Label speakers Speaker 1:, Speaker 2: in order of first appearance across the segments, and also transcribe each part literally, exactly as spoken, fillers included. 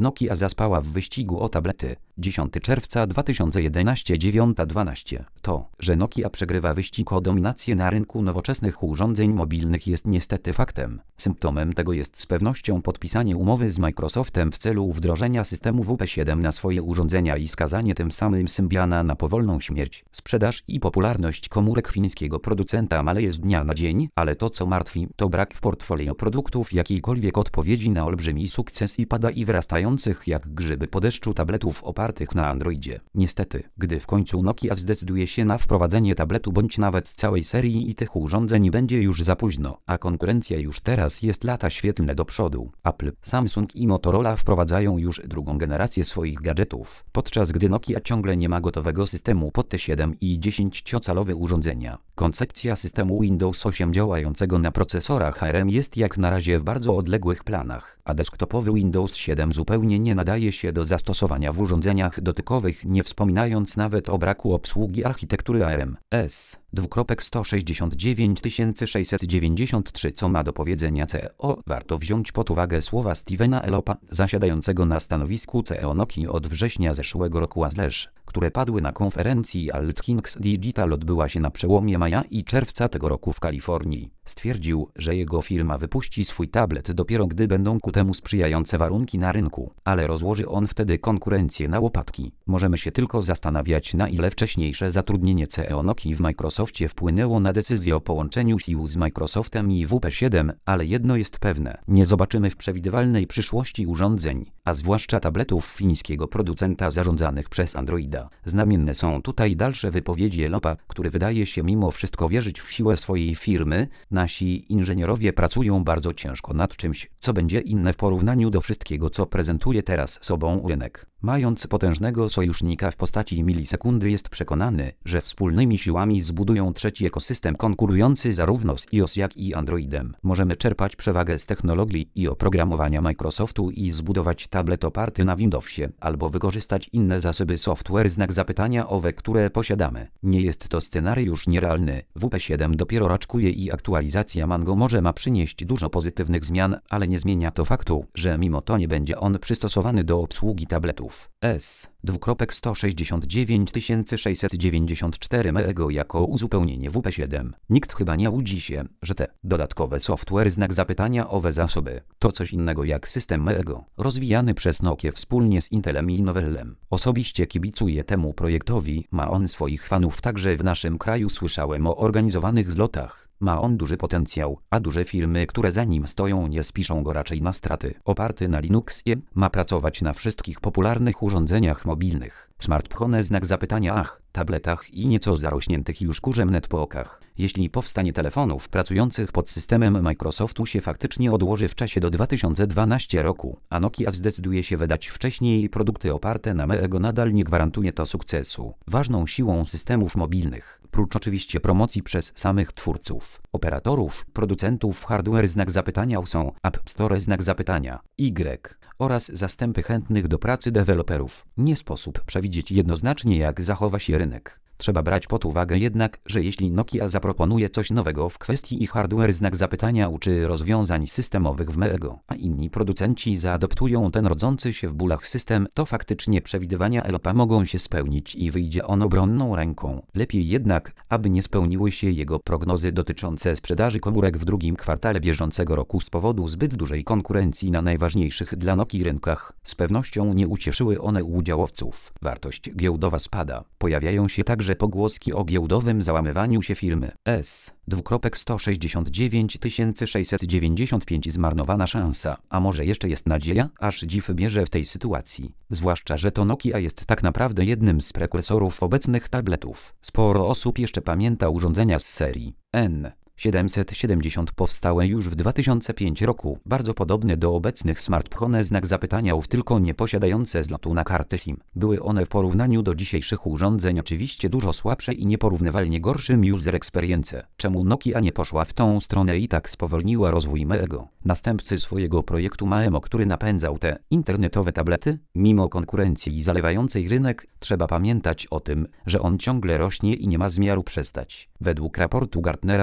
Speaker 1: Nokia zaspała w wyścigu o tablety. dziesiątego czerwca dwa tysiące jedenastego dziewiąta dwanaście. To, że Nokia przegrywa wyścig o dominację na rynku nowoczesnych urządzeń mobilnych jest niestety faktem. Symptomem tego jest z pewnością podpisanie umowy z Microsoftem w celu wdrożenia systemu W P siedem na swoje urządzenia i skazanie tym samym Symbiana na powolną śmierć. Sprzedaż i popularność komórek fińskiego producenta maleje z dnia na dzień, ale to co martwi, to brak w portfolio produktów jakiejkolwiek odpowiedzi na olbrzymi sukces iPada i wyrastających jak grzyby po deszczu tabletów opartych na Androidzie. Niestety, gdy w końcu Nokia zdecyduje się na wprowadzenie tabletu bądź nawet całej serii i tych urządzeń będzie już za późno, a konkurencja już teraz jest lata świetlne do przodu. Apple, Samsung i Motorola wprowadzają już drugą generację swoich gadżetów, podczas gdy Nokia ciągle nie ma gotowego systemu pod T siedem i dziesięciocalowe urządzenia. Koncepcja systemu Windows osiem działającego na procesorach A R M jest jak na razie w bardzo odległych planach, a desktopowy Windows siedem zupełnie nie nadaje się do zastosowania w urządzeniach dotykowych, nie wspominając nawet o braku obsługi architektury A R M S sto sześćdziesiąt dziewięć tysięcy sześćset dziewięćdziesiąt trzy. Co ma do powiedzenia C E O? Warto wziąć pod uwagę słowa Stevena Ellopa, zasiadającego na stanowisku C E O Nokii od września zeszłego roku, a slash, które padły na konferencji Altkings Digital odbyła się na przełomie maja i czerwca tego roku w Kalifornii. Stwierdził, że jego firma wypuści swój tablet dopiero gdy będą ku temu sprzyjające warunki na rynku, ale rozłoży on wtedy konkurencję na łopatki. Możemy się tylko zastanawiać, na ile wcześniejsze zatrudnienie C E O Nokii w Microsoftie wpłynęło na decyzję o połączeniu sił z Microsoftem i W P siedem, ale jedno jest pewne, nie zobaczymy w przewidywalnej przyszłości urządzeń, a zwłaszcza tabletów fińskiego producenta zarządzanych przez Androida. Znamienne są tutaj dalsze wypowiedzi Ellopa, który wydaje się mimo wszystko wierzyć w siłę swojej firmy. Nasi inżynierowie pracują bardzo ciężko nad czymś, co będzie inne w porównaniu do wszystkiego, co prezentuje teraz sobą rynek. Mając potężnego sojusznika w postaci milisekundy, jest przekonany, że wspólnymi siłami zbudują trzeci ekosystem konkurujący zarówno z iOS jak i Androidem. Możemy czerpać przewagę z technologii i oprogramowania Microsoftu i zbudować tablet oparty na Windowsie, albo wykorzystać inne zasoby software znak zapytania owe, które posiadamy. Nie jest to scenariusz nierealny. W P siedem dopiero raczkuje i aktualizacja Mango może ma przynieść dużo pozytywnych zmian, ale nie zmienia to faktu, że mimo to nie będzie on przystosowany do obsługi tabletów S sto sześćdziesiąt dziewięć tysięcy sześćset dziewięćdziesiąt cztery mego jako uzupełnienie W P siedem. Nikt chyba nie łudzi się, że te dodatkowe software znak zapytania owe zasoby to coś innego jak system mego, rozwijany przez Nokię wspólnie z Intelem i Novellem. Osobiście kibicuję temu projektowi, ma on swoich fanów także w naszym kraju, słyszałem o organizowanych zlotach. Ma on duży potencjał, a duże firmy, które za nim stoją, nie spiszą go raczej na straty. Oparty na Linuxie, ma pracować na wszystkich popularnych urządzeniach mobilnych. Smartphone znak zapytania ach, tabletach i nieco zarośniętych już kurzem netbookach. Jeśli powstanie telefonów pracujących pod systemem Microsoftu się faktycznie odłoży w czasie do dwa tysiące dwunastego roku, a Nokia zdecyduje się wydać wcześniej produkty oparte na mego, nadal nie gwarantuje to sukcesu. Ważną siłą systemów mobilnych, prócz oczywiście promocji przez samych twórców, operatorów, producentów hardware znak zapytania są App Store znak zapytania Y oraz zastępy chętnych do pracy deweloperów. Nie sposób przewidzieć jednoznacznie, jak zachowa się rynek. Trzeba brać pod uwagę jednak, że jeśli Nokia zaproponuje coś nowego w kwestii ich hardware znak zapytania czy rozwiązań systemowych w mego, a inni producenci zaadoptują ten rodzący się w bólach system, to faktycznie przewidywania Ellopa mogą się spełnić i wyjdzie on obronną ręką. Lepiej jednak, aby nie spełniły się jego prognozy dotyczące sprzedaży komórek w drugim kwartale bieżącego roku z powodu zbyt dużej konkurencji na najważniejszych dla Nokii rynkach. Z pewnością nie ucieszyły one udziałowców. Wartość giełdowa spada. Pojawiają się także pogłoski o giełdowym załamywaniu się firmy S sto sześćdziesiąt dziewięć tysięcy sześćset dziewięćdziesiąt pięć. Zmarnowana szansa, a może jeszcze jest nadzieja? Aż dziw bierze w tej sytuacji. Zwłaszcza, że to Nokia jest tak naprawdę jednym z prekursorów obecnych tabletów. Sporo osób jeszcze pamięta urządzenia z serii N siedemset siedemdziesiąt powstałe już w dwa tysiące piątym roku, bardzo podobne do obecnych smartfone znak zapytania ów, tylko nie posiadające zlotu na kartę SIM. Były one w porównaniu do dzisiejszych urządzeń oczywiście dużo słabsze i nieporównywalnie gorszym user experience. Czemu Nokia nie poszła w tą stronę i tak spowolniła rozwój mego, następcy swojego projektu Maemo, który napędzał te internetowe tablety? Mimo konkurencji zalewającej rynek, trzeba pamiętać o tym, że on ciągle rośnie i nie ma zamiaru przestać. Według raportu Gartnera sprzedaż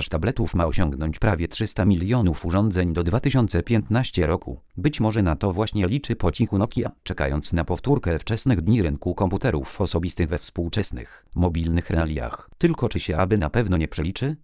Speaker 1: Sprzedaż tabletów ma osiągnąć prawie trzysta milionów urządzeń do dwa tysiące piętnastego roku. Być może na to właśnie liczy po cichu Nokia, czekając na powtórkę wczesnych dni rynku komputerów osobistych we współczesnych, mobilnych realiach. Tylko czy się aby na pewno nie przeliczy?